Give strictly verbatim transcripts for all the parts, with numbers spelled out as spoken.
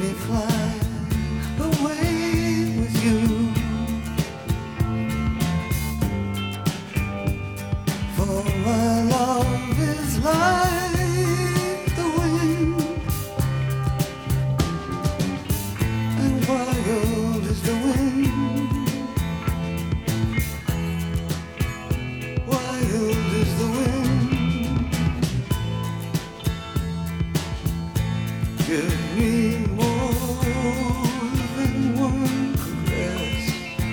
me fly away with you. For my love is like the wind, and wild is the wind, wild is the wind. Give me more than one caress,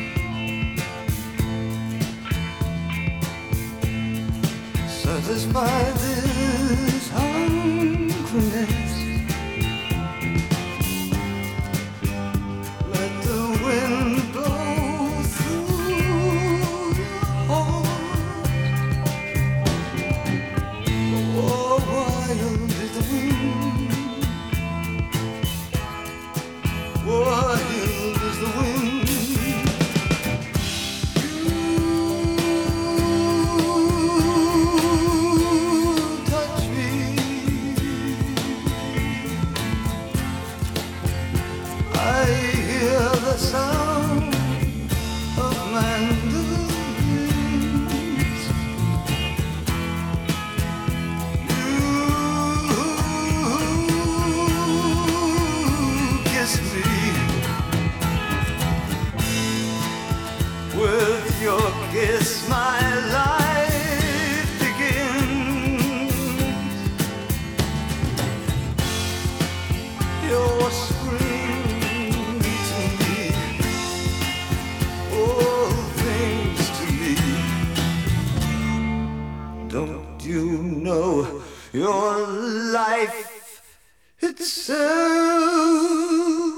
satisfy this hungriness. Let the wind blow through your heart. Oh, wild is the wind, wild is the wind. You touch me, I hear the sound of mandolins. You kiss me with your kiss, my life begins. Your spring to me, all things to me. Don't you know your life itself?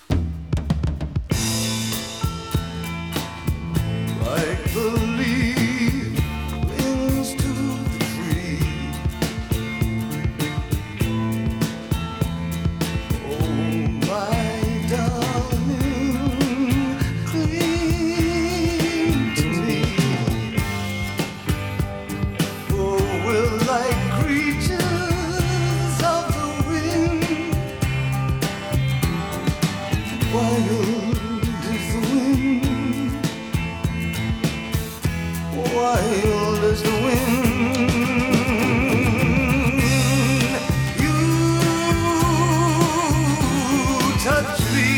Like the leaf clings to the tree. Oh, my darling, cling to me. For we're like creatures of the wind. Wild is the wind, wild is the wind. You touch me,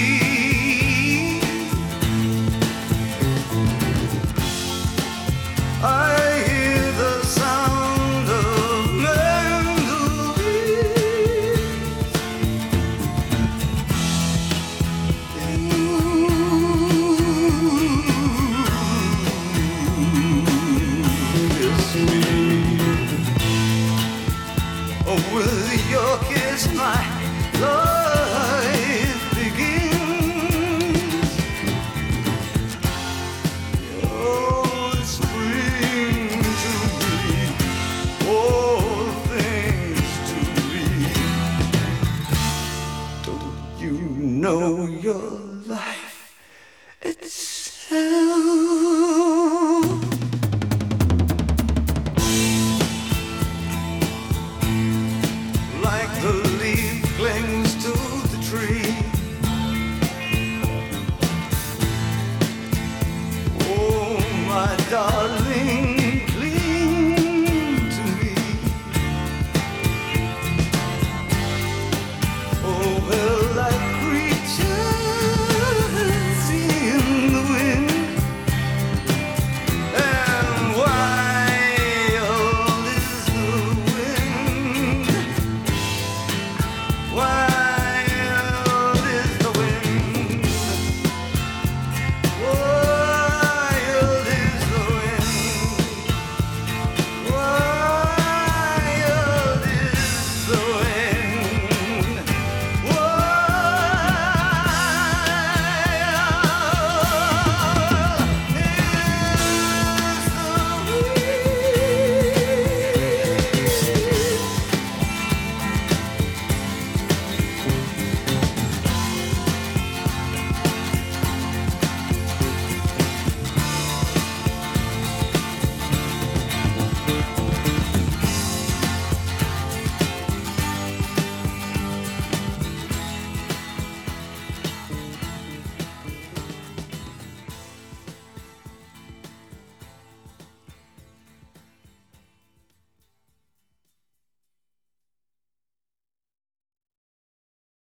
I hear the sound of mandolins. Kiss me, oh, with your kiss my life begins. Oh, spring to me, all things to me. Don't you know your life itself? Like the leaf clings to the tree. Oh, my darling.